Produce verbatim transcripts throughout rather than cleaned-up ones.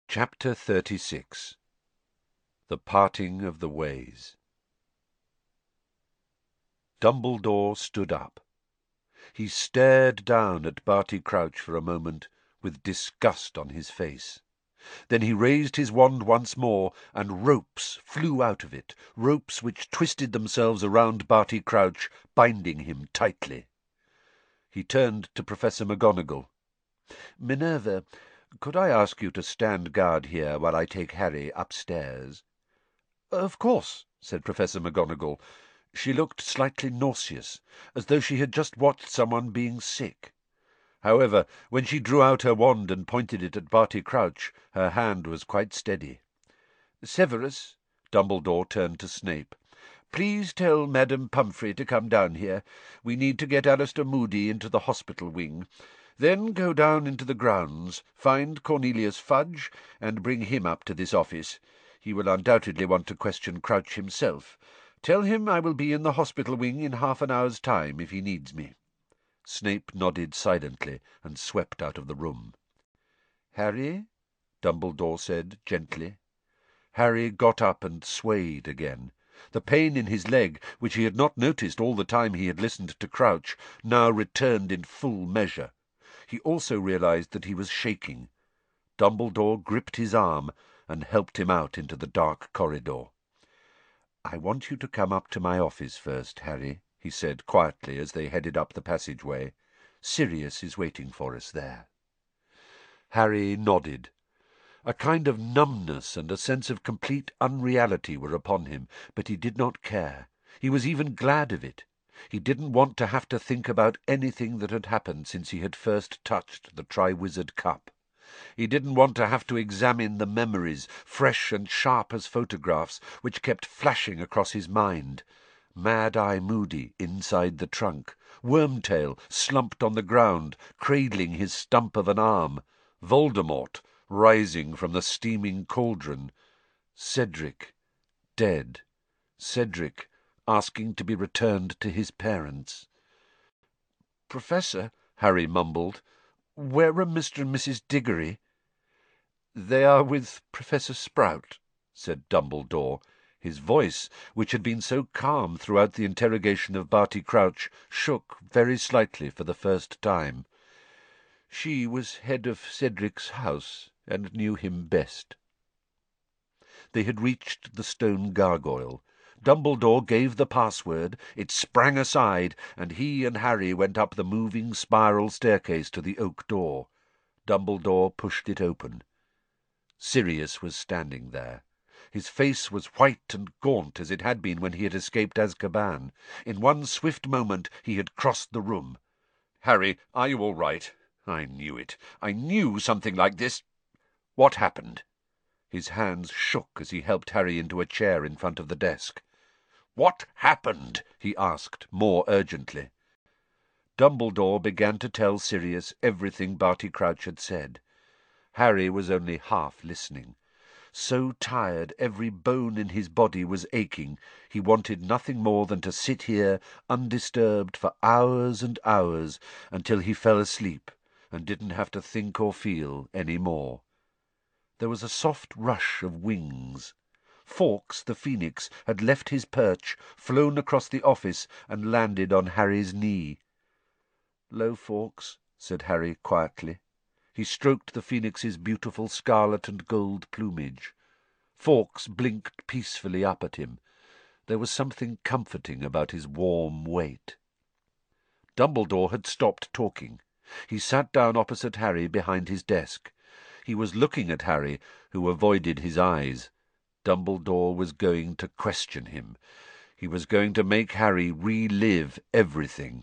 Chapter thirty-six. The Parting of the Ways. Dumbledore stood up. He stared down at Barty Crouch for a moment, with disgust on his face. Then he raised his wand once more, and ropes flew out of it, ropes which twisted themselves around Barty Crouch, binding him tightly. He turned to Professor McGonagall. "Minerva, could I ask you to stand guard here while I take Harry upstairs?" "Of course," said Professor McGonagall. She looked slightly nauseous, as though she had just watched someone being sick. However, when she drew out her wand and pointed it at Barty Crouch, her hand was quite steady. "Severus," Dumbledore turned to Snape, "please tell Madame Pomfrey to come down here. We need to get Alistair Moody into the hospital wing. Then go down into the grounds, find Cornelius Fudge, and bring him up to this office. He will undoubtedly want to question Crouch himself. Tell him I will be in the hospital wing in half an hour's time if he needs me." Snape nodded silently and swept out of the room. "Harry?" Dumbledore said gently. Harry got up and swayed again. The pain in his leg, which he had not noticed all the time he had listened to Crouch, now returned in full measure. He also realized that he was shaking. Dumbledore gripped his arm and helped him out into the dark corridor. "I want you to come up to my office first, Harry," he said quietly as they headed up the passageway. "Sirius is waiting for us there." Harry nodded. A kind of numbness and a sense of complete unreality were upon him, but he did not care. He was even glad of it. He didn't want to have to think about anything that had happened since he had first touched the Triwizard Cup. He didn't want to have to examine the memories, fresh and sharp as photographs, which kept flashing across his mind. Mad-Eye Moody inside the trunk, Wormtail slumped on the ground, cradling his stump of an arm, Voldemort rising from the steaming cauldron, Cedric dead, Cedric asking to be returned to his parents. "Professor," Harry mumbled, "where are Mister and Missus Diggory?" "They are with Professor Sprout," said Dumbledore. His voice, which had been so calm throughout the interrogation of Barty Crouch, shook very slightly for the first time. "She was head of Cedric's house, and knew him best." They had reached the stone gargoyle. Dumbledore gave the password, it sprang aside, and he and Harry went up the moving spiral staircase to the oak door. Dumbledore pushed it open. Sirius was standing there. His face was white and gaunt as it had been when he had escaped Azkaban. In one swift moment he had crossed the room. "Harry, are you all right? I knew it. I knew something like this. What happened?" His hands shook as he helped Harry into a chair in front of the desk. "What happened?" he asked, more urgently. Dumbledore began to tell Sirius everything Barty Crouch had said. Harry was only half listening. So tired every bone in his body was aching, he wanted nothing more than to sit here undisturbed for hours and hours until he fell asleep and didn't have to think or feel any more. There was a soft rush of wings. Fawkes the Phoenix had left his perch, flown across the office, and landed on Harry's knee. "Lo, Fawkes," said Harry quietly. He stroked the Phoenix's beautiful scarlet and gold plumage. Fawkes blinked peacefully up at him. There was something comforting about his warm weight. Dumbledore had stopped talking. He sat down opposite Harry behind his desk. He was looking at Harry, who avoided his eyes. Dumbledore was going to question him. He was going to make Harry relive everything.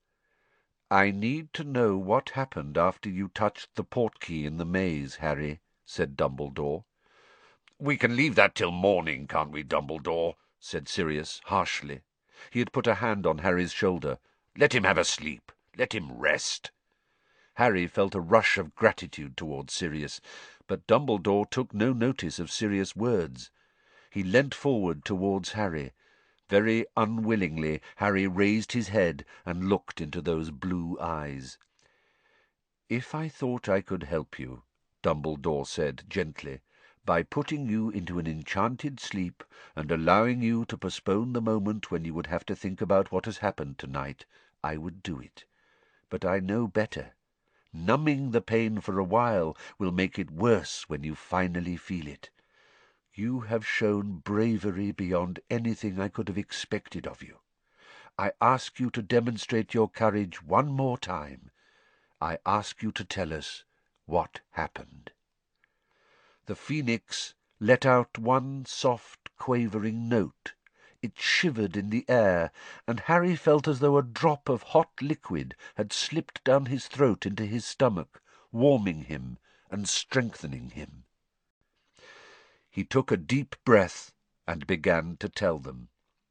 "I need to know what happened after you touched the portkey in the maze, Harry," said Dumbledore. "We can leave that till morning, can't we, Dumbledore?" said Sirius harshly. He had put a hand on Harry's shoulder. "Let him have a sleep. Let him rest." Harry felt a rush of gratitude towards Sirius, but Dumbledore took no notice of Sirius' words. He leant forward towards Harry. Very unwillingly Harry raised his head and looked into those blue eyes. "If I thought I could help you, Dumbledore said gently. "By putting you into an enchanted sleep and allowing you to postpone the moment when you would have to think about what has happened tonight, I would do it. But I know better. Numbing the pain for a while will make it worse when you finally feel it. You have shown bravery beyond anything I could have expected of you. I ask you to demonstrate your courage one more time. I ask you to tell us what happened." The phoenix let out one soft, quavering note. It shivered in the air, and Harry felt as though a drop of hot liquid had slipped down his throat into his stomach, warming him and strengthening him. He took a deep breath and began to tell them.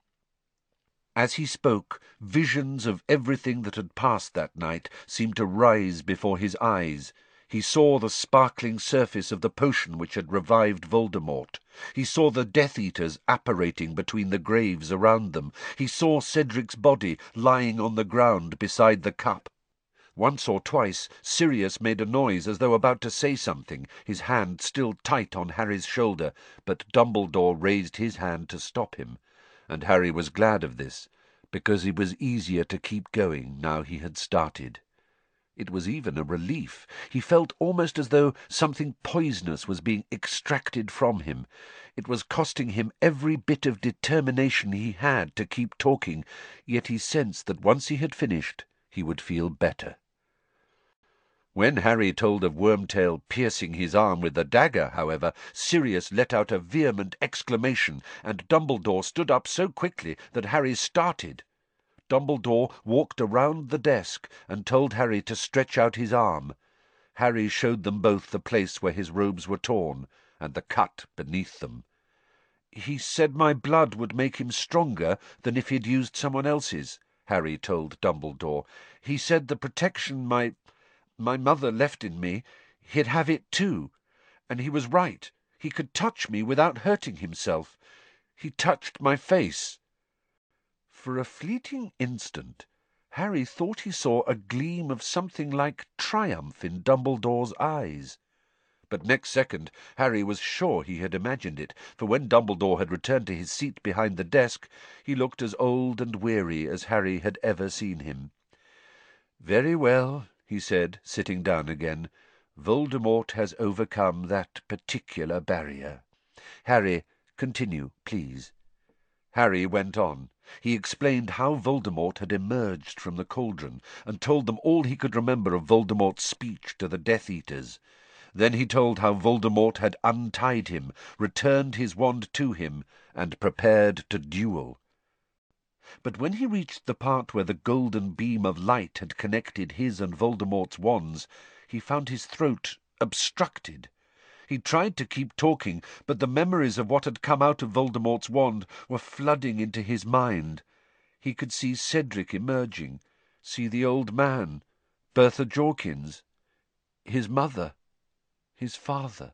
As he spoke, visions of everything that had passed that night seemed to rise before his eyes. He saw the sparkling surface of the potion which had revived Voldemort. He saw the Death Eaters apparating between the graves around them. He saw Cedric's body lying on the ground beside the cup. Once or twice Sirius made a noise as though about to say something, his hand still tight on Harry's shoulder, but Dumbledore raised his hand to stop him, and Harry was glad of this, because it was easier to keep going now he had started. It was even a relief. He felt almost as though something poisonous was being extracted from him. It was costing him every bit of determination he had to keep talking, yet he sensed that once he had finished, he would feel better. When Harry told of Wormtail piercing his arm with the dagger, however, Sirius let out a vehement exclamation, and Dumbledore stood up so quickly that Harry started. Dumbledore walked around the desk and told Harry to stretch out his arm. Harry showed them both the place where his robes were torn, and the cut beneath them. "He said my blood would make him stronger than if he'd used someone else's," Harry told Dumbledore. "He said the protection my... my mother left in me, he'd have it too. And he was right. He could touch me without hurting himself. He touched my face." For a fleeting instant, Harry thought he saw a gleam of something like triumph in Dumbledore's eyes. But next second Harry was sure he had imagined it, for when Dumbledore had returned to his seat behind the desk, he looked as old and weary as Harry had ever seen him. "Very well," he said, sitting down again. "Voldemort has overcome that particular barrier. Harry, continue, please." Harry went on. He explained how Voldemort had emerged from the cauldron, and told them all he could remember of Voldemort's speech to the Death Eaters. Then he told how Voldemort had untied him, returned his wand to him, and prepared to duel. But when he reached the part where the golden beam of light had connected his and Voldemort's wands, he found his throat obstructed. He tried to keep talking, but the memories of what had come out of Voldemort's wand were flooding into his mind. He could see Cedric emerging, see the old man, Bertha Jorkins, his mother, his father.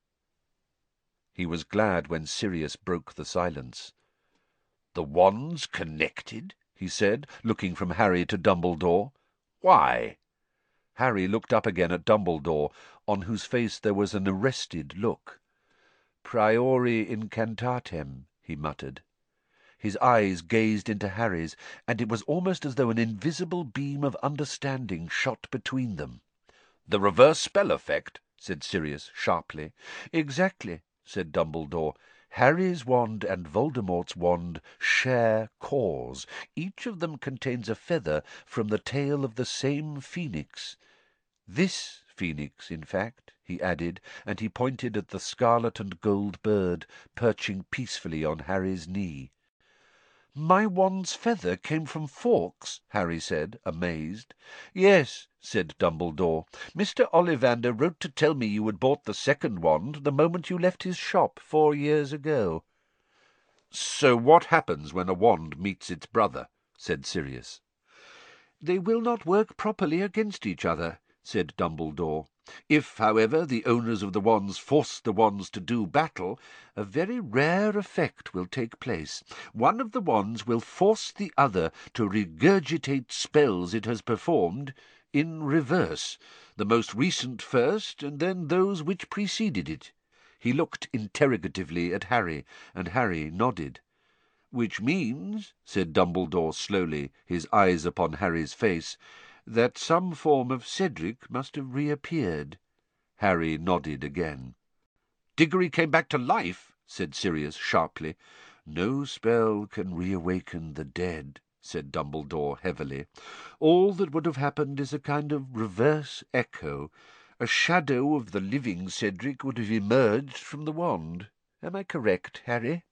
He was glad when Sirius broke the silence. "The wands connected?" he said, looking from Harry to Dumbledore. "Why?" Harry looked up again at Dumbledore, on whose face there was an arrested look. "Priori incantatem," he muttered. His eyes gazed into Harry's, and it was almost as though an invisible beam of understanding shot between them. "The reverse spell effect?" said Sirius sharply. "Exactly," said Dumbledore. "Harry's wand and Voldemort's wand share cause. Each of them contains a feather from the tail of the same phoenix. This phoenix, in fact," he added, and he pointed at the scarlet and gold bird perching peacefully on Harry's knee. "My wand's feather came from Fawkes?" Harry said, amazed. "Yes," said Dumbledore. "Mister Ollivander wrote to tell me you had bought the second wand the moment you left his shop four years ago." "So what happens when a wand meets its brother?" said Sirius. "They will not work properly against each other," said Dumbledore. "If, however, the owners of the wands force the wands to do battle, a very rare effect will take place. One of the wands will force the other to regurgitate spells it has performed in reverse, the most recent first, and then those which preceded it. He looked interrogatively at Harry, and Harry nodded. "Which means," said Dumbledore slowly, his eyes upon Harry's face, "that some form of Cedric must have reappeared." Harry nodded again. "Diggory came back to life," said Sirius sharply. "No spell can reawaken the dead," said Dumbledore heavily. "All that would have happened is a kind of reverse echo. A shadow of the living Cedric would have emerged from the wand. Am I correct, Harry?"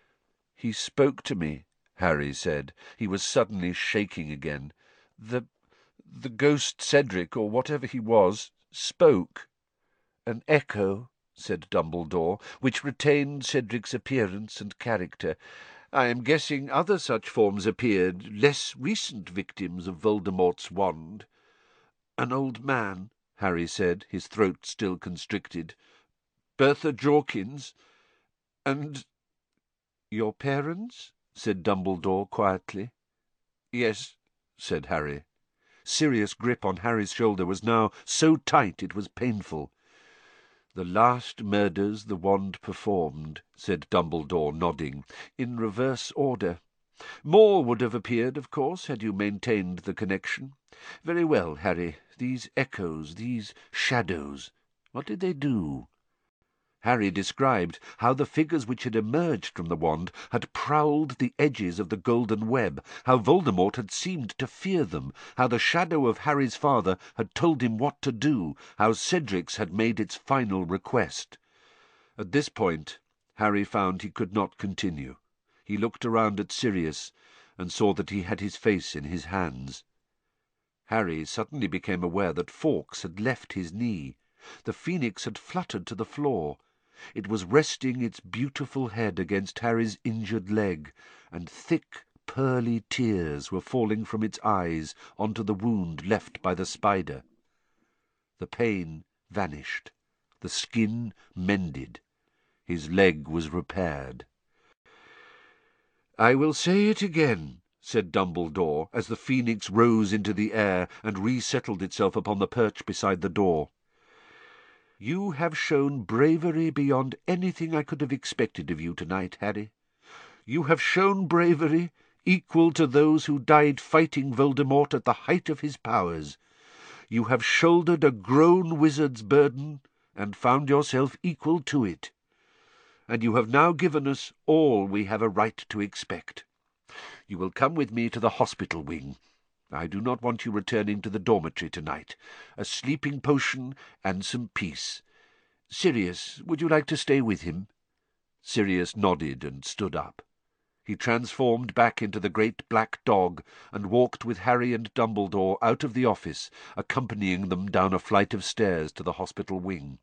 "He spoke to me," Harry said. He was suddenly shaking again. The the ghost Cedric, or whatever he was, spoke." "An echo," said Dumbledore, "which retained Cedric's appearance and character. I am guessing other such forms appeared, less recent victims of Voldemort's wand." "An old man," Harry said, his throat still constricted. "Bertha Jorkins, and—" "Your parents?" said Dumbledore quietly. "Yes," said Harry. Sirius' grip on Harry's shoulder was now so tight it was painful. "The last murders the wand performed," said Dumbledore, nodding, "in reverse order. More would have appeared, of course, had you maintained the connection. Very well, Harry. These echoes, these shadows, what did they do?" Harry described how the figures which had emerged from the wand had prowled the edges of the golden web, how Voldemort had seemed to fear them, how the shadow of Harry's father had told him what to do, how Cedric's had made its final request. At this point Harry found he could not continue. He looked around at Sirius and saw that he had his face in his hands. Harry suddenly became aware that Fawkes had left his knee. The phoenix had fluttered to the floor. It was resting its beautiful head against Harry's injured leg, and thick, pearly tears were falling from its eyes onto the wound left by the spider. The pain vanished. The skin mended. His leg was repaired. "I will say it again," said Dumbledore, as the phoenix rose into the air and resettled itself upon the perch beside the door. "You have shown bravery beyond anything I could have expected of you tonight, Harry. You have shown bravery equal to those who died fighting Voldemort at the height of his powers. You have shouldered a grown wizard's burden and found yourself equal to it. And you have now given us all we have a right to expect. You will come with me to the hospital wing. I do not want you returning to the dormitory tonight. A sleeping potion and some peace. Sirius, would you like to stay with him?" Sirius nodded and stood up. He transformed back into the great black dog and walked with Harry and Dumbledore out of the office, accompanying them down a flight of stairs to the hospital wing.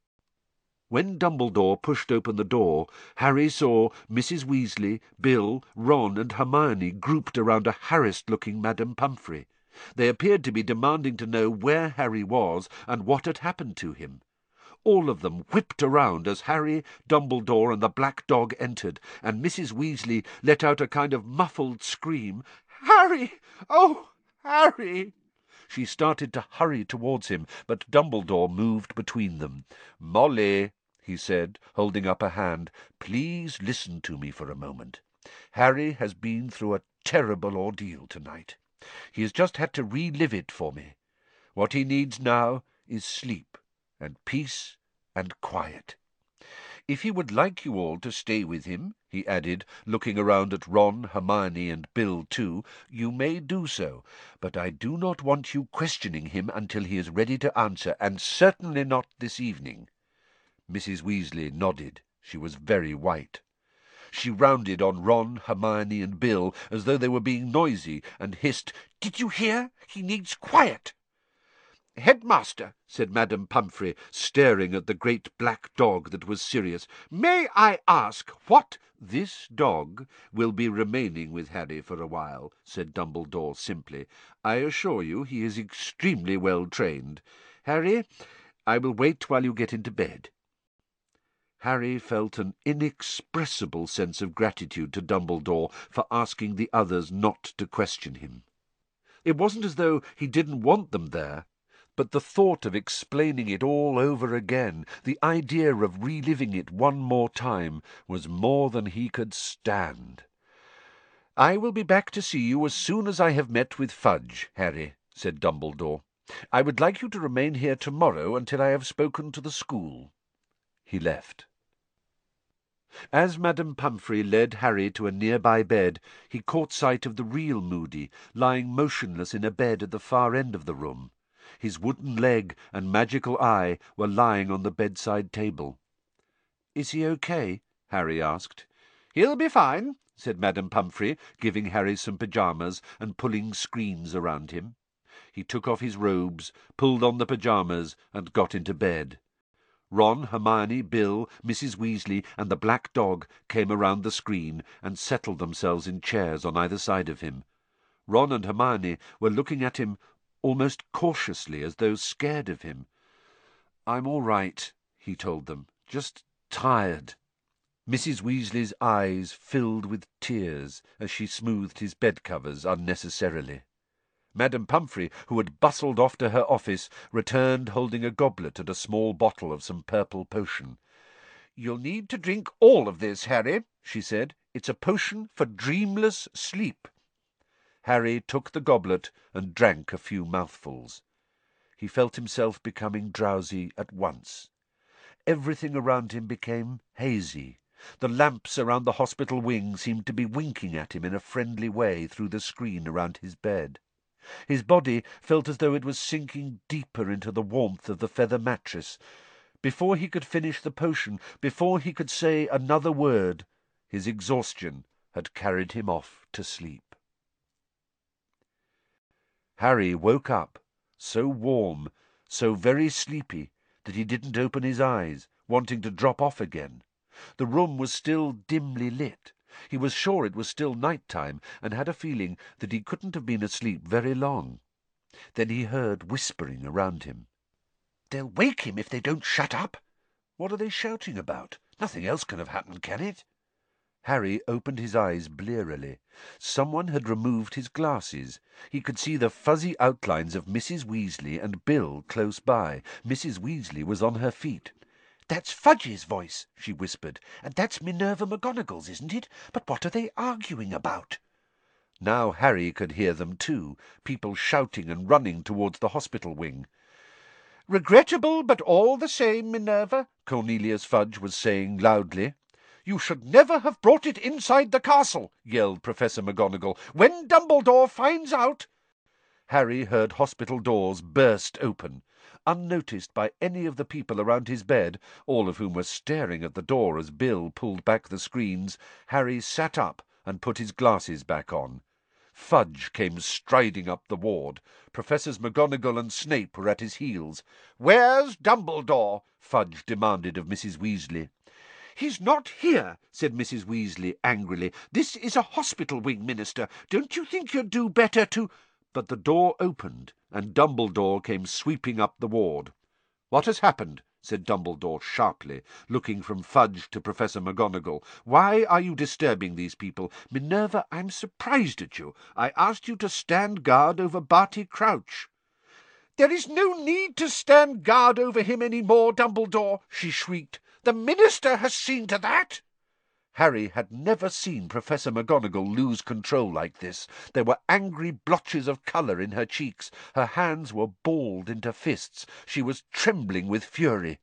When Dumbledore pushed open the door, Harry saw Missus Weasley, Bill, Ron, and Hermione grouped around a harassed-looking Madame Pomfrey. They appeared to be demanding to know where Harry was and what had happened to him. All of them whipped around as Harry, Dumbledore, and the black dog entered, and Missus Weasley let out a kind of muffled scream. "Harry! Oh, Harry!" She started to hurry towards him, but Dumbledore moved between them. "Molly," he said, holding up a hand, "please listen to me for a moment. Harry has been through a terrible ordeal tonight. He has just had to relive it for me. What he needs now is sleep, and peace, and quiet. If he would like you all to stay with him," he added, looking around at Ron, Hermione, and Bill too, "you may do so, but I do not want you questioning him until he is ready to answer, and certainly not this evening." Missus Weasley nodded. She was very white. She rounded on Ron, Hermione, and Bill as though they were being noisy, and hissed, "Did you hear? He needs quiet." "Headmaster," said Madame Pomfrey, staring at the great black dog that was Sirius, "may I ask what—" "This dog will be remaining with Harry for a while," said Dumbledore simply. "I assure you he is extremely well trained. Harry, I will wait while you get into bed." Harry felt an inexpressible sense of gratitude to Dumbledore for asking the others not to question him. It wasn't as though he didn't want them there, but the thought of explaining it all over again, the idea of reliving it one more time, was more than he could stand. "I will be back to see you as soon as I have met with Fudge, Harry," said Dumbledore. "I would like you to remain here tomorrow until I have spoken to the school." He left. As Madame Pumphrey led Harry to a nearby bed, he caught sight of the real Moody, lying motionless in a bed at the far end of the room. His wooden leg and magical eye were lying on the bedside table. "Is he okay?" Harry asked. "He'll be fine," said Madame Pumphrey, giving Harry some pyjamas and pulling screens around him. He took off his robes, pulled on the pyjamas, and got into bed. Ron, Hermione, Bill, Missus Weasley, and the black dog came around the screen and settled themselves in chairs on either side of him. Ron and Hermione were looking at him almost cautiously, as though scared of him. "I'm all right," he told them. "Just tired." Missus Weasley's eyes filled with tears as she smoothed his bed-covers unnecessarily. Madame Pumphrey, who had bustled off to her office, returned holding a goblet and a small bottle of some purple potion. "You'll need to drink all of this, Harry," she said. "It's a potion for dreamless sleep." Harry took the goblet and drank a few mouthfuls. He felt himself becoming drowsy at once. Everything around him became hazy. The lamps around the hospital wing seemed to be winking at him in a friendly way through the screen around his bed. His body felt as though it was sinking deeper into the warmth of the feather mattress. Before he could finish the potion, before he could say another word, his exhaustion had carried him off to sleep. Harry woke up, so warm, so very sleepy, that he didn't open his eyes, wanting to drop off again. The room was still dimly lit. He was sure it was still night-time, and had a feeling that he couldn't have been asleep very long. Then he heard whispering around him. "They'll wake him if they don't shut up." "What are they shouting about? Nothing else can have happened, can it?" Harry opened his eyes blearily. Someone had removed his glasses. He could see the fuzzy outlines of Missus Weasley and Bill close by. Missus Weasley was on her feet. "That's Fudge's voice," she whispered, "and that's Minerva McGonagall's, isn't it? But what are they arguing about?" Now Harry could hear them too, people shouting and running towards the hospital wing. "Regrettable, but all the same, Minerva," Cornelius Fudge was saying loudly. "You should never have brought it inside the castle," yelled Professor McGonagall. "When Dumbledore finds out—" Harry heard hospital doors burst open. Unnoticed by any of the people around his bed, all of whom were staring at the door as Bill pulled back the screens, Harry sat up and put his glasses back on. Fudge came striding up the ward. Professors McGonagall and Snape were at his heels. "Where's Dumbledore?" Fudge demanded of Missus Weasley. "He's not here," said Missus Weasley angrily. "This is a hospital wing, Minister. Don't you think you'd do better to—" But the door opened, and Dumbledore came sweeping up the ward. "What has happened?" said Dumbledore sharply, looking from Fudge to Professor McGonagall. "Why are you disturbing these people? Minerva, I'm surprised at you. I asked you to stand guard over Barty Crouch." "There is no need to stand guard over him any more, Dumbledore," she shrieked. "The Minister has seen to that." Harry had never seen Professor McGonagall lose control like this. There were angry blotches of colour in her cheeks. Her hands were balled into fists. She was trembling with fury.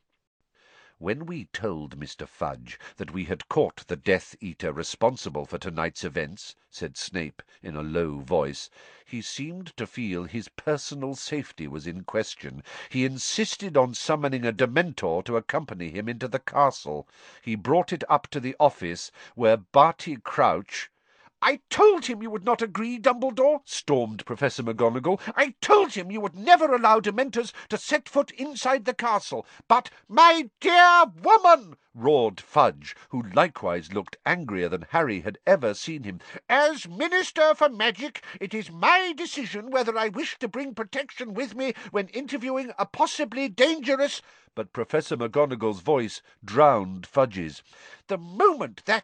"When we told Mister Fudge that we had caught the Death Eater responsible for tonight's events," said Snape in a low voice, "he seemed to feel his personal safety was in question. He insisted on summoning a Dementor to accompany him into the castle. He brought it up to the office, where Barty Crouch—" "I told him you would not agree, Dumbledore," stormed Professor McGonagall. "I told him you would never allow Dementors to set foot inside the castle. But—" "My dear woman," roared Fudge, who likewise looked angrier than Harry had ever seen him, "as Minister for Magic, it is my decision whether I wish to bring protection with me when interviewing a possibly dangerous—" But Professor McGonagall's voice drowned Fudge's. "The moment that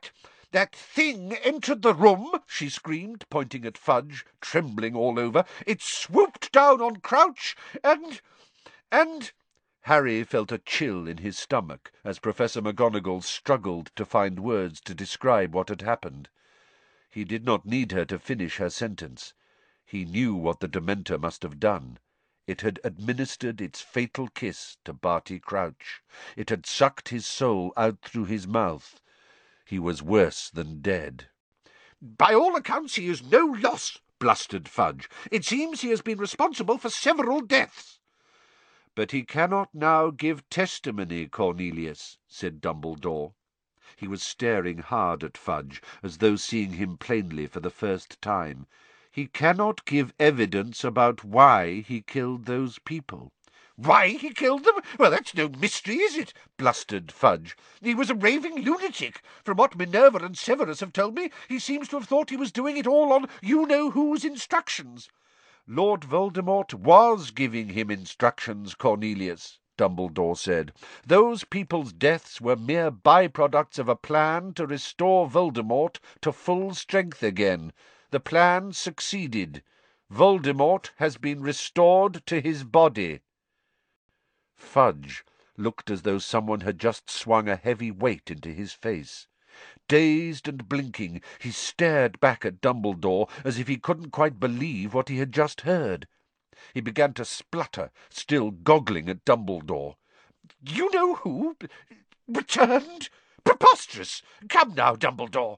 "That thing entered the room," she screamed, pointing at Fudge, trembling all over. "It swooped down on Crouch, and... and—" Harry felt a chill in his stomach as Professor McGonagall struggled to find words to describe what had happened. He did not need her to finish her sentence. He knew what the Dementor must have done. It had administered its fatal kiss to Barty Crouch. It had sucked his soul out through his mouth. He was worse than dead. "By all accounts he is no loss," blustered Fudge. "It seems he has been responsible for several deaths." "But he cannot now give testimony, Cornelius," said Dumbledore. He was staring hard at Fudge, as though seeing him plainly for the first time. "He cannot give evidence about why he killed those people." "Why he killed them? Well, that's no mystery, is it?" blustered Fudge. "He was a raving lunatic. From what Minerva and Severus have told me, he seems to have thought he was doing it all on you-know-who's instructions." "Lord Voldemort was giving him instructions, Cornelius," Dumbledore said. "Those people's deaths were mere by-products of a plan to restore Voldemort to full strength again. The plan succeeded. Voldemort has been restored to his body." Fudge looked as though someone had just swung a heavy weight into his face. Dazed and blinking, he stared back at Dumbledore as if he couldn't quite believe what he had just heard. He began to splutter, still goggling at Dumbledore. "You know who? Returned? Preposterous! Come now, Dumbledore."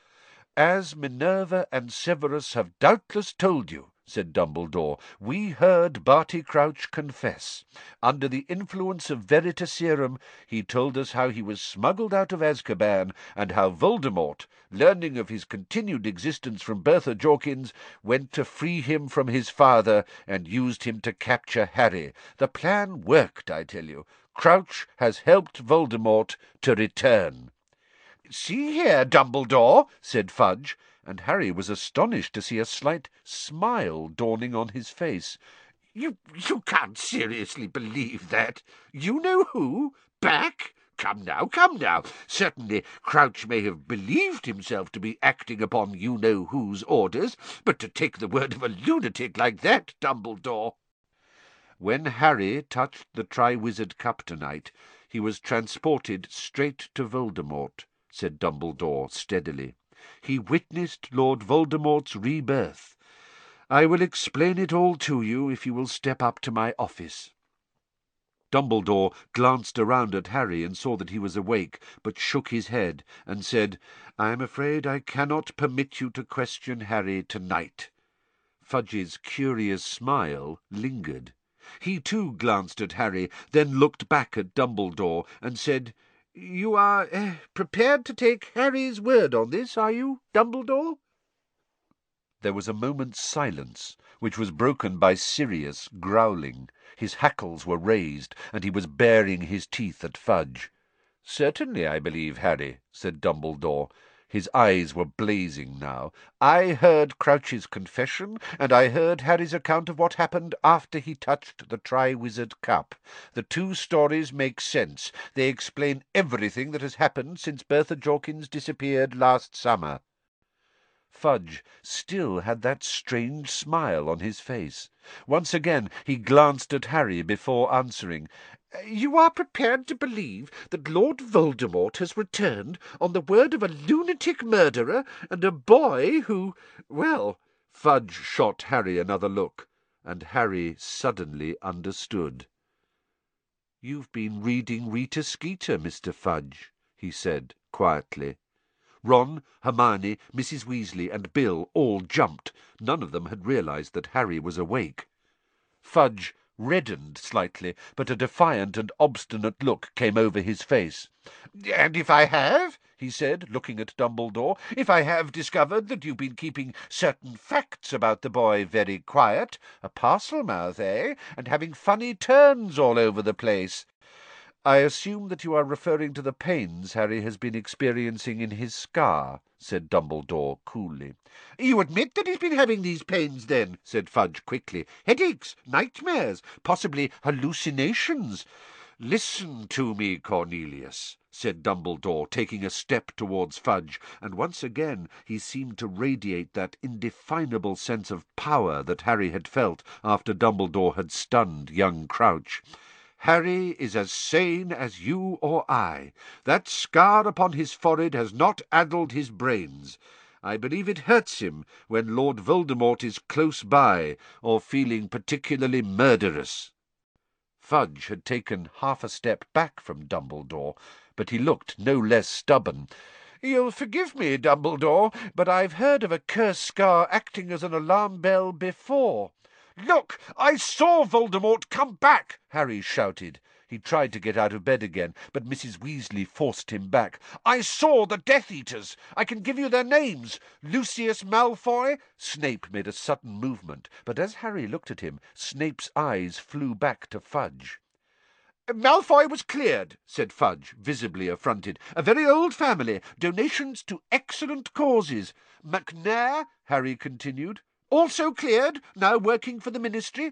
"As Minerva and Severus have doubtless told you," said Dumbledore, "we heard Barty Crouch confess. Under the influence of Veritaserum, he told us how he was smuggled out of Azkaban, and how Voldemort, learning of his continued existence from Bertha Jorkins, went to free him from his father and used him to capture Harry. The plan worked, I tell you. Crouch has helped Voldemort to return." "See here, Dumbledore," said Fudge, and Harry was astonished to see a slight smile dawning on his face. You you can't seriously believe that? You know who? Back? Come now, come now. Certainly Crouch may have believed himself to be acting upon you-know-whose orders, but to take the word of a lunatic like that, Dumbledore— "When Harry touched the Triwizard Cup tonight, he was transported straight to Voldemort," said Dumbledore steadily. "He witnessed Lord Voldemort's rebirth. I will explain it all to you if you will step up to my office." Dumbledore glanced around at Harry and saw that he was awake, but shook his head and said, "I am afraid I cannot permit you to question Harry tonight." Fudge's curious smile lingered. He too glanced at Harry, then looked back at Dumbledore and said, "You are eh, prepared to take Harry's word on this, are you, Dumbledore?" There was a moment's silence, which was broken by Sirius growling. His hackles were raised, and he was baring his teeth at Fudge. "Certainly, I believe, Harry," said Dumbledore. His eyes were blazing now. "I heard Crouch's confession, and I heard Harry's account of what happened after he touched the Triwizard Cup. The two stories make sense. They explain everything that has happened since Bertha Jorkins disappeared last summer." Fudge still had that strange smile on his face. Once again he glanced at Harry before answering. "You are prepared to believe that Lord Voldemort has returned on the word of a lunatic murderer and a boy who— well—" Fudge shot Harry another look, and Harry suddenly understood. "You've been reading Rita Skeeter, Mister Fudge," he said quietly. Ron, Hermione, Missus Weasley, and Bill all jumped. None of them had realized that Harry was awake. Fudge reddened slightly, but a defiant and obstinate look came over his face. "And if I have," he said, looking at Dumbledore, "if I have discovered that you've been keeping certain facts about the boy very quiet, a Parselmouth, eh, and having funny turns all over the place. I assume that you are referring to the pains Harry has been experiencing in his scar," said Dumbledore coolly. "You admit that he's been having these pains, then?" said Fudge quickly. "Headaches, nightmares, possibly hallucinations." "Listen to me, Cornelius," said Dumbledore, taking a step towards Fudge, and once again he seemed to radiate that indefinable sense of power that Harry had felt after Dumbledore had stunned young Crouch. "Harry is as sane as you or I. That scar upon his forehead has not addled his brains. I believe it hurts him when Lord Voldemort is close by, or feeling particularly murderous." Fudge had taken half a step back from Dumbledore, but he looked no less stubborn. "You'll forgive me, Dumbledore, but I've heard of a curse scar acting as an alarm bell before." "Look! I saw Voldemort come back!" Harry shouted. He tried to get out of bed again, but Missus Weasley forced him back. "I saw the Death Eaters. I can give you their names. Lucius Malfoy—" Snape made a sudden movement, but as Harry looked at him, Snape's eyes flew back to Fudge. "Malfoy was cleared," said Fudge, visibly affronted. "A very old family. Donations to excellent causes. McNair," Harry continued, "also cleared, now working for the Ministry.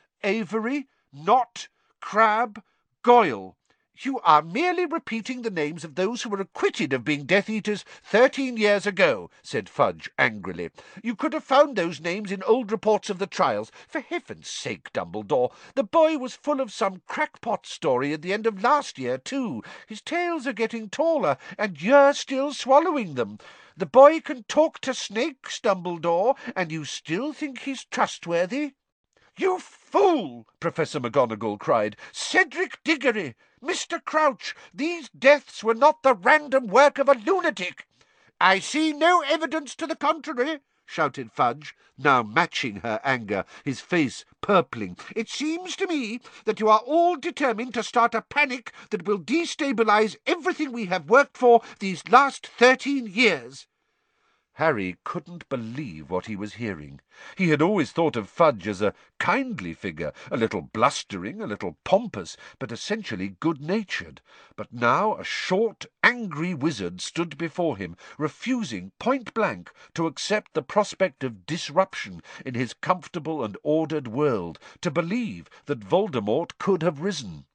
Avery, Knott, Crabbe, Goyle. You are merely repeating the names of those who were acquitted of being Death Eaters thirteen years ago," said Fudge angrily. "You could have found those names in old reports of the trials. For heaven's sake, Dumbledore, the boy was full of some crackpot story at the end of last year, too. His tales are getting taller, and you're still swallowing them. The boy can talk to snakes, Dumbledore, and you still think he's trustworthy?" "You fool!" Professor McGonagall cried. "Cedric Diggory! Mister Crouch! These deaths were not the random work of a lunatic!" "I see no evidence to the contrary," shouted Fudge, now matching her anger, his face purpling. "It seems to me that you are all determined to start a panic that will destabilize everything we have worked for these last thirteen years." Harry couldn't believe what he was hearing. He had always thought of Fudge as a kindly figure, a little blustering, a little pompous, but essentially good-natured. But now a short, angry wizard stood before him, refusing point-blank to accept the prospect of disruption in his comfortable and ordered world, to believe that Voldemort could have risen.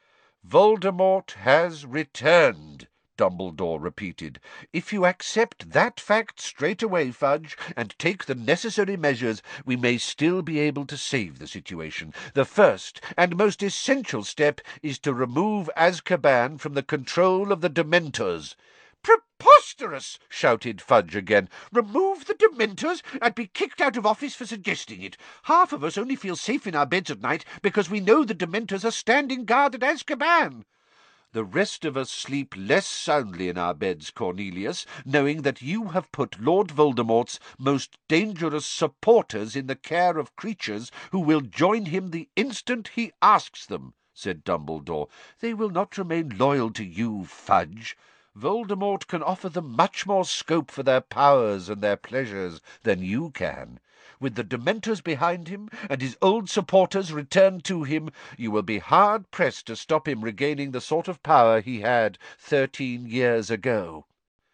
"Voldemort has returned," Dumbledore repeated. "If you accept that fact straight away, Fudge, and take the necessary measures, we may still be able to save the situation. The first and most essential step is to remove Azkaban from the control of the Dementors." "Preposterous!" shouted Fudge again. "Remove the Dementors and be kicked out of office for suggesting it. Half of us only feel safe in our beds at night because we know the Dementors are standing guard at Azkaban." "The rest of us sleep less soundly in our beds, Cornelius, knowing that you have put Lord Voldemort's most dangerous supporters in the care of creatures who will join him the instant he asks them," said Dumbledore. "They will not remain loyal to you, Fudge. Voldemort can offer them much more scope for their powers and their pleasures than you can. With the Dementors behind him, and his old supporters returned to him, you will be hard-pressed to stop him regaining the sort of power he had thirteen years ago."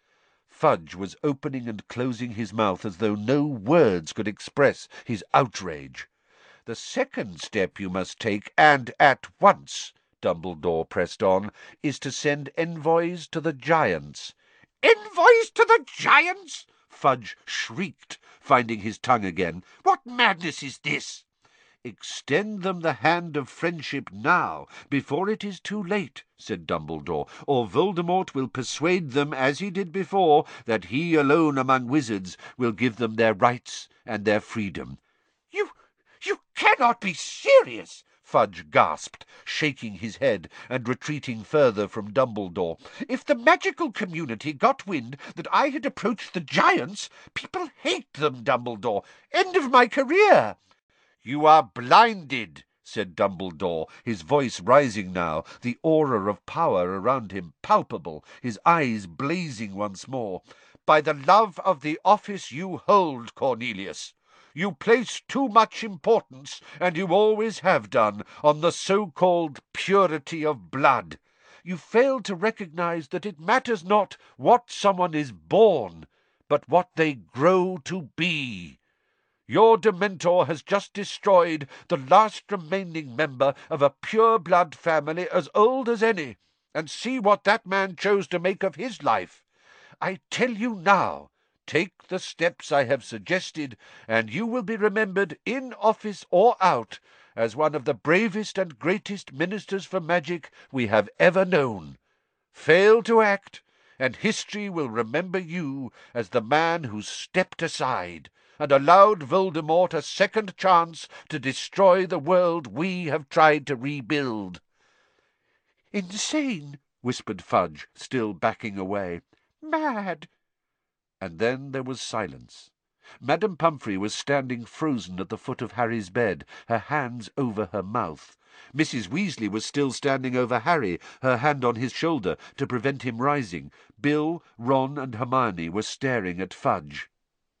Fudge was opening and closing his mouth as though no words could express his outrage. "The second step you must take, and at once," Dumbledore pressed on, "is to send envoys to the Giants." "Envoys to the Giants!" Fudge shrieked, finding his tongue again. "What madness is this?" "Extend them the hand of friendship now, before it is too late," said Dumbledore, "or Voldemort will persuade them, as he did before, that he alone among wizards will give them their rights and their freedom." "You, you cannot be serious!" Fudge gasped, shaking his head and retreating further from Dumbledore. "If the magical community got wind that I had approached the Giants, people hate them, Dumbledore. End of my career." "You are blinded," said Dumbledore, his voice rising now, the aura of power around him palpable, his eyes blazing once more, "by the love of the office you hold, Cornelius. You place too much importance, and you always have done, on the so-called purity of blood. You fail to recognize that it matters not what someone is born, but what they grow to be. Your Dementor has just destroyed the last remaining member of a pure-blood family as old as any. and see what that man chose to make of his life. I tell you now, take the steps I have suggested, and you will be remembered, in office or out, as one of the bravest and greatest ministers for magic we have ever known. Fail to act, and history will remember you as the man who stepped aside and allowed Voldemort a second chance to destroy the world we have tried to rebuild." "Insane," whispered Fudge, still backing away. "Mad." And then there was silence. Madame Pumphrey was standing frozen at the foot of Harry's bed, her hands over her mouth. Missus Weasley was still standing over Harry, her hand on his shoulder, to prevent him rising. Bill, Ron, and Hermione were staring at Fudge.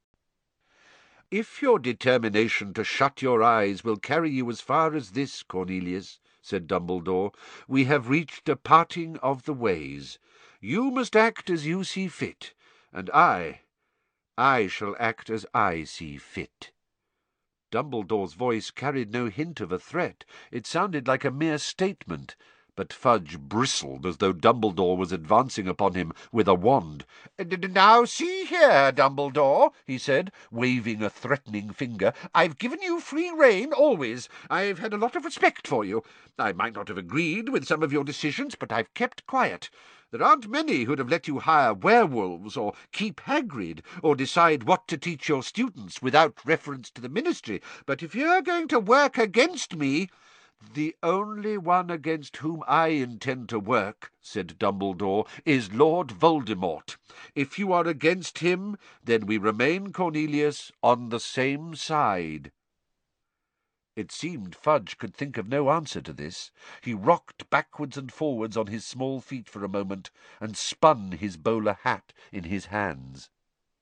"If your determination to shut your eyes will carry you as far as this, Cornelius," said Dumbledore, "we have reached a parting of the ways. You must act as you see fit, and I, I shall act as I see fit." Dumbledore's voice carried no hint of a threat. It sounded like a mere statement, but Fudge bristled as though Dumbledore was advancing upon him with a wand. "Now see here, Dumbledore," he said, waving a threatening finger. "I've given you free rein always. I've had a lot of respect for you. I might not have agreed with some of your decisions, but I've kept quiet. There aren't many who'd have let you hire werewolves, or keep Hagrid, or decide what to teach your students without reference to the Ministry. But if you're going to work against me—" "The only one against whom I intend to work," said Dumbledore, "is Lord Voldemort. If you are against him, then we remain, Cornelius, on the same side." It seemed Fudge could think of no answer to this. He rocked backwards and forwards on his small feet for a moment, and spun his bowler hat in his hands.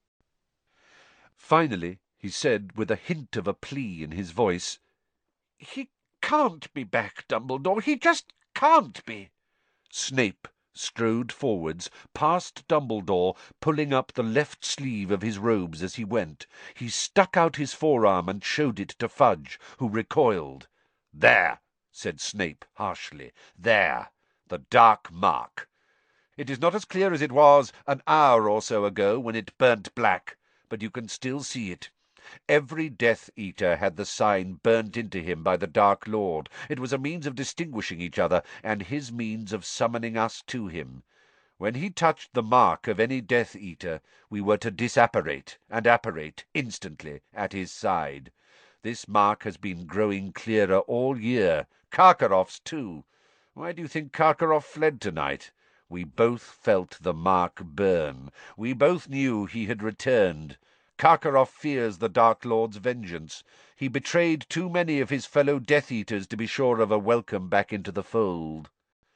Finally he said, with a hint of a plea in his voice, "He can't be back, Dumbledore. He just can't be." Snape strode forwards, past Dumbledore, pulling up the left sleeve of his robes as he went. He stuck out his forearm and showed it to Fudge, who recoiled. "There," said Snape harshly. "There, the dark mark. It is not as clear as it was an hour or so ago when it burnt black, but you can still see it. Every Death Eater had the sign burnt into him by the Dark Lord. It was a means of distinguishing each other, and his means of summoning us to him. When he touched the mark of any Death Eater, we were to disapparate, and apparate instantly at his side. This mark has been growing clearer all year. Karkaroff's too. Why do you think Karkaroff fled tonight? We both felt the mark burn. We both knew he had returned. Karkaroff fears the Dark Lord's vengeance. He betrayed too many of his fellow Death Eaters to be sure of a welcome back into the fold."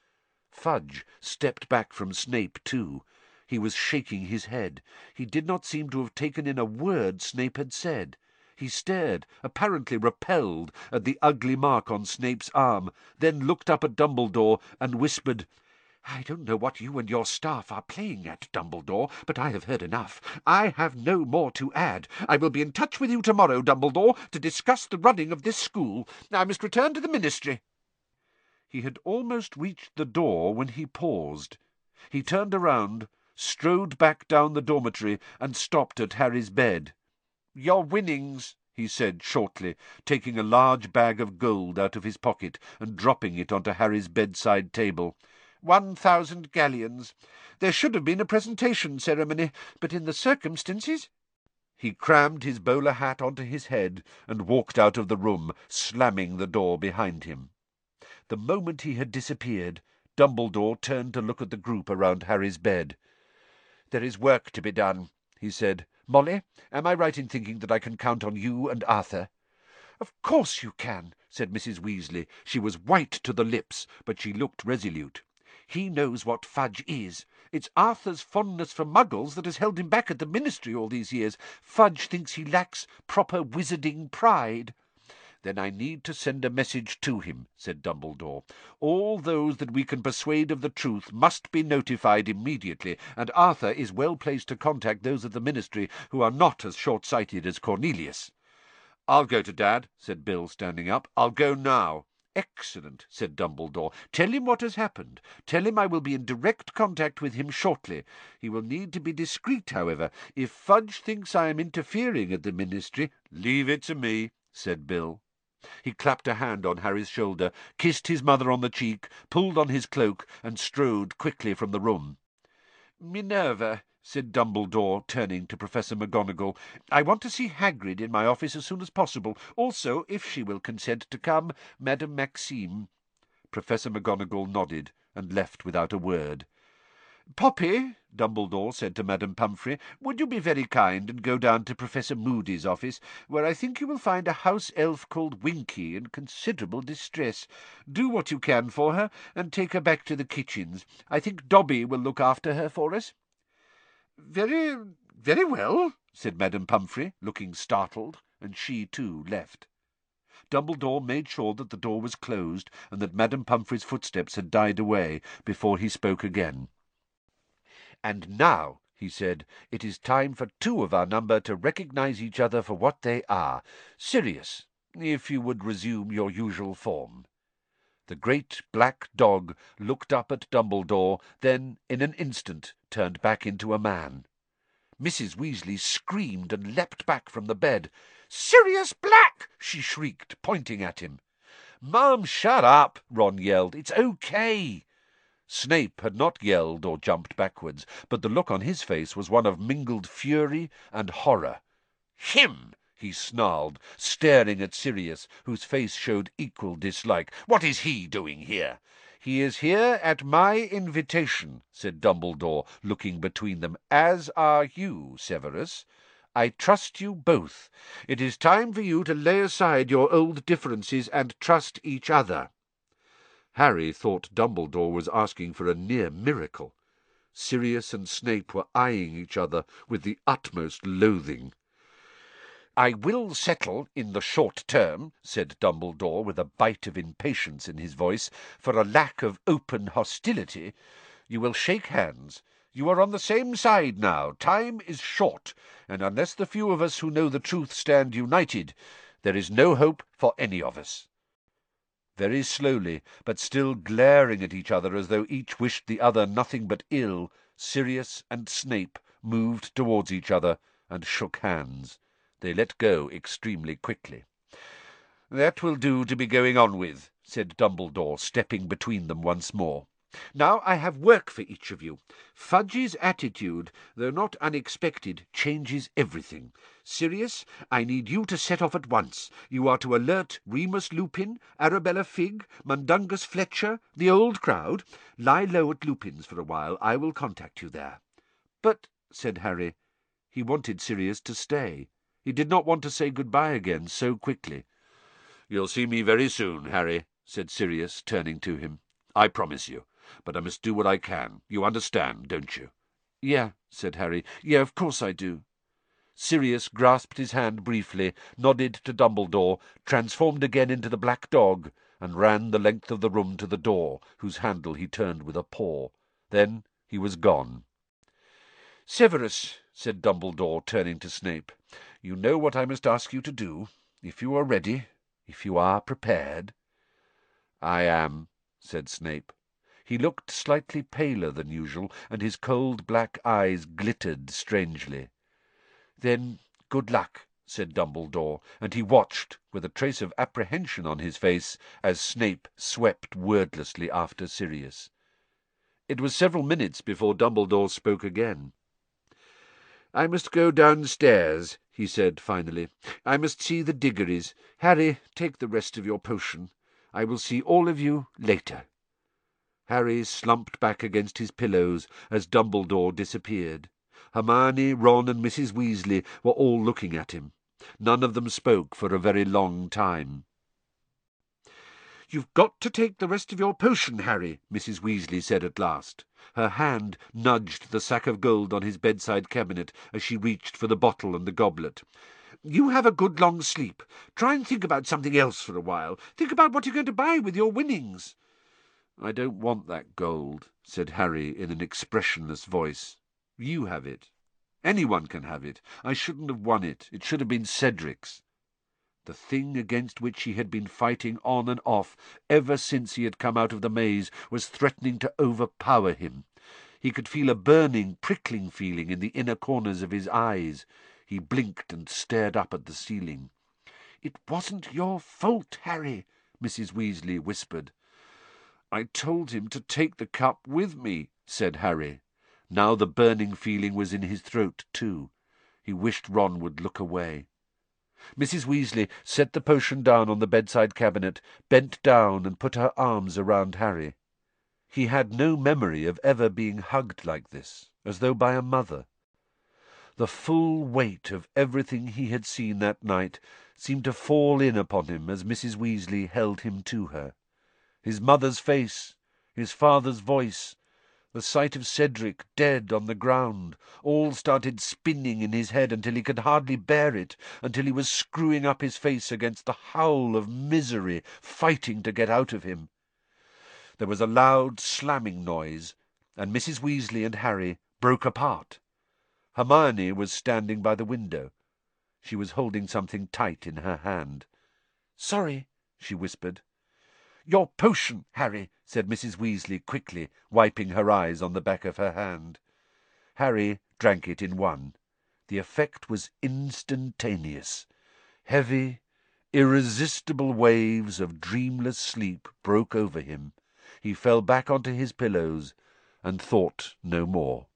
Fudge stepped back from Snape too. He was shaking his head. He did not seem to have taken in a word Snape had said. He stared, apparently repelled, at the ugly mark on Snape's arm, then looked up at Dumbledore and whispered, "I don't know what you and your staff are playing at, Dumbledore, but I have heard enough. I have no more to add. I will be in touch with you tomorrow, Dumbledore, to discuss the running of this school. I must return to the Ministry." He had almost reached the door when he paused. He turned around, strode back down the dormitory, and stopped at Harry's bed. "Your winnings," he said shortly, taking a large bag of gold out of his pocket and dropping it onto Harry's bedside table. One thousand galleons. There should have been a presentation ceremony, but in the circumstances—" He crammed his bowler hat onto his head and walked out of the room, slamming the door behind him. The moment he had disappeared, Dumbledore turned to look at the group around Harry's bed. "There is work to be done," he said. "Molly, am I right in thinking that I can count on you and Arthur?" "Of course you can," said Missus Weasley. She was white to the lips, but she looked resolute. "He knows what Fudge is. It's Arthur's fondness for muggles that has held him back at the Ministry all these years. Fudge thinks he lacks proper wizarding pride." "Then I need to send a message to him," said Dumbledore. "All those that we can persuade of the truth must be notified immediately, and Arthur is well placed to contact those of the Ministry who are not as short-sighted as Cornelius." "I'll go to Dad," said Bill, standing up. "I'll go now." "Excellent," said Dumbledore. "Tell him what has happened. Tell him I will be in direct contact with him shortly. He will need to be discreet, however. If Fudge thinks I am interfering at the Ministry—" "Leave it to me," said Bill. He clapped a hand on Harry's shoulder, kissed his mother on the cheek, pulled on his cloak, and strode quickly from the room. "Minerva," said Dumbledore, turning to Professor McGonagall, "I want to see Hagrid in my office as soon as possible. Also, if she will consent to come, Madame Maxime." Professor McGonagall nodded and left without a word. "Poppy," Dumbledore said to Madame Pomfrey, "would you be very kind and go down to Professor Moody's office, where I think you will find a house elf called Winky in considerable distress. Do what you can for her, and take her back to the kitchens. I think Dobby will look after her for us." "Very, very well," said Madame Pomfrey, looking startled, and she too left. Dumbledore made sure that the door was closed and that Madame Pomfrey's footsteps had died away before he spoke again. "And now," he said, "it is time for two of our number to recognise each other for what they are. Sirius, if you would resume your usual form." The great black dog looked up at Dumbledore, then, in an instant, turned back into a man. Missus Weasley screamed and leapt back from the bed. "Sirius Black!" she shrieked, pointing at him. "Mum, shut up!" Ron yelled. "It's okay." Snape had not yelled or jumped backwards, but the look on his face was one of mingled fury and horror. "Him!" he snarled, staring at Sirius, whose face showed equal dislike. "What is he doing here?" "He is here at my invitation," said Dumbledore, looking between them, "as are you, Severus. I trust you both. It is time for you to lay aside your old differences and trust each other." Harry thought Dumbledore was asking for a near miracle. Sirius and Snape were eyeing each other with the utmost loathing. "I will settle in the short term," said Dumbledore, with a bite of impatience in his voice, "for a lack of open hostility. You will shake hands. You are on the same side now. Time is short, and unless the few of us who know the truth stand united, there is no hope for any of us." Very slowly, but still glaring at each other as though each wished the other nothing but ill, Sirius and Snape moved towards each other and shook hands. They let go extremely quickly. "That will do to be going on with," said Dumbledore, stepping between them once more. "Now I have work for each of you. Fudge's attitude, though not unexpected, changes everything. Sirius, I need you to set off at once. You are to alert Remus Lupin, Arabella Figg, Mundungus Fletcher, the old crowd. Lie low at Lupin's for a while. I will contact you there." "But," said Harry, he wanted Sirius to stay. He did not want to say good-bye again so quickly. "You'll see me very soon, Harry," said Sirius, turning to him. "I promise you. But I must do what I can. You understand, don't you?" "Yeah," said Harry. "Yeah, of course I do." Sirius grasped his hand briefly, nodded to Dumbledore, transformed again into the black dog, and ran the length of the room to the door, whose handle he turned with a paw. Then he was gone. "Severus," said Dumbledore, turning to Snape, "you know what I must ask you to do, if you are ready, if you are prepared." "I am," said Snape. He looked slightly paler than usual, and his cold black eyes glittered strangely. "Then good luck," said Dumbledore, and he watched, with a trace of apprehension on his face, as Snape swept wordlessly after Sirius. It was several minutes before Dumbledore spoke again. "I must go downstairs," he said finally. "I must see the Diggories. Harry, take the rest of your potion. I will see all of you later." Harry slumped back against his pillows as Dumbledore disappeared. Hermione, Ron, and Missus Weasley were all looking at him. None of them spoke for a very long time. "You've got to take the rest of your potion, Harry," Missus Weasley said at last. Her hand nudged the sack of gold on his bedside cabinet as she reached for the bottle and the goblet. "You have a good long sleep. Try and think about something else for a while. Think about what you're going to buy with your winnings." "I don't want that gold," said Harry in an expressionless voice. "You have it. Anyone can have it. I shouldn't have won it. It should have been Cedric's." The thing against which he had been fighting on and off ever since he had come out of the maze was threatening to overpower him. He could feel a burning, prickling feeling in the inner corners of his eyes. He blinked and stared up at the ceiling. "It wasn't your fault, Harry," Missus Weasley whispered. "I told him to take the cup with me," said Harry. Now the burning feeling was in his throat too. He wished Ron would look away. Missus Weasley set the potion down on the bedside cabinet, bent down and put her arms around Harry. He had no memory of ever being hugged like this, as though by a mother. The full weight of everything he had seen that night seemed to fall in upon him as Missus Weasley held him to her. His mother's face, his father's voice, the sight of Cedric dead on the ground, all started spinning in his head until he could hardly bear it, until he was screwing up his face against the howl of misery fighting to get out of him. There was a loud slamming noise, and Missus Weasley and Harry broke apart. Hermione was standing by the window. She was holding something tight in her hand. "Sorry," she whispered. "Your potion, Harry," said Missus Weasley quickly, wiping her eyes on the back of her hand. Harry drank it in one. The effect was instantaneous. Heavy, irresistible waves of dreamless sleep broke over him. He fell back onto his pillows and thought no more.